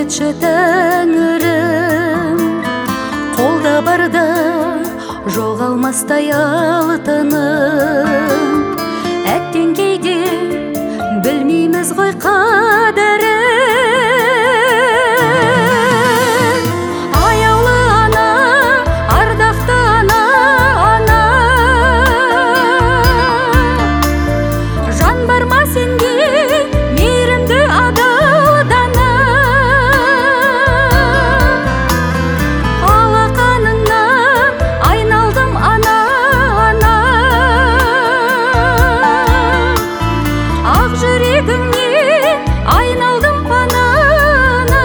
етші тәңірім, қолда барда жоғалмастай алтыным. Әттен кейде білмейміз ғой қадірін. Аяулы ана, ардақты ана, ана. Жан бар ма сенде, мейірімді адал дана. Алақаныңнан айналдым ана, ана. Ақ жүрегіңнен айналдым панана.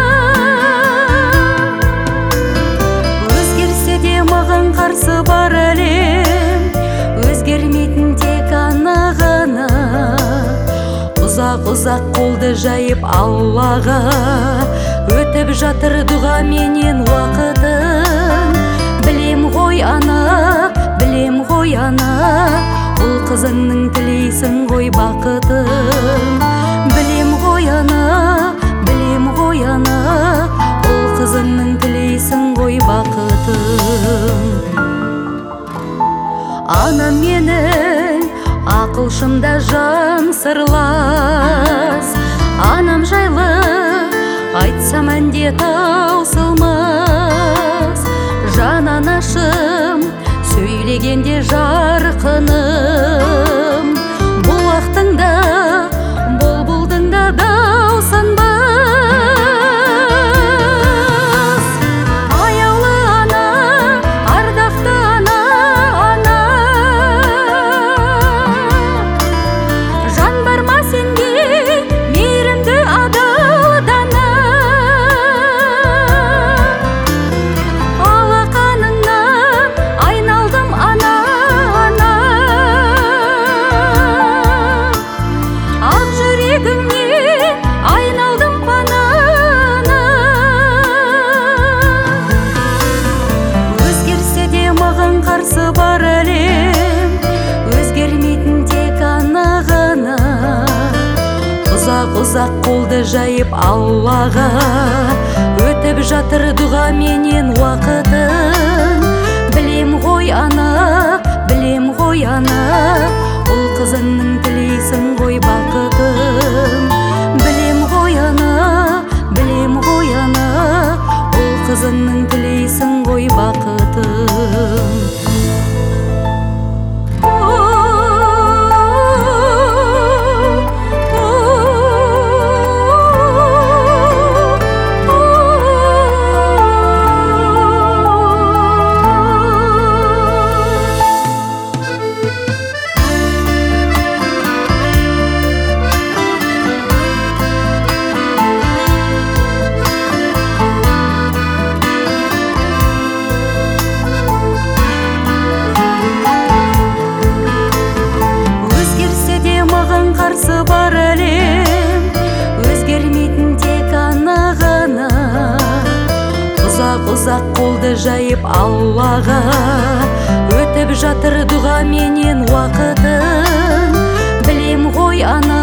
Өзгерсе де маған қарсы бар әлем, өзгермейтін тек ана ғана. Ұзақ-ұзақ қолды жайып Аллаға, өтіп жатыр дұғаменен уақытын. Білем ғой ана, білем ғой ана, ұл қызыңның тілейсің ғой бақытын. Білем ғой ана, білем ғой ана, ұл қызыңның тілейсің ғой бақытын. Анам менің ақылшымда жан сырлас, анам жайлы айтсам әнде таусылмас. Жан анашым сөйлегенде жарқыным, бұлақтың да бұлбұлдың да дауысанбас. Аяулы ана, ардақты ана, ана. Жан бар ма сенде, мейірімді адал дана. Алақаныңнан айналдым ана, ана. Ақ жүрегіңнен айналдым панана. Өзгерсе де маған қарсы бар әлем, өзгермейтін тек ана ғана. Ұзақ-ұзақ қолды жайып Аллаға, өтіп жатыр дұғаменен уақытын. Білем ғой ана, білем ғой ана, ұл қызыңның тілейсің ғой бақытын. Білем ғой ана, білем ғой ана, ұл қызыңның тілейсің ғой бақытын. Қарсы бар әлем, өзгермейтін тек ана ғана. Ұзақ-ұзақ қолды жайып Аллаға, өтіп жатыр дұғаменен уақытын. Білем ғой ана,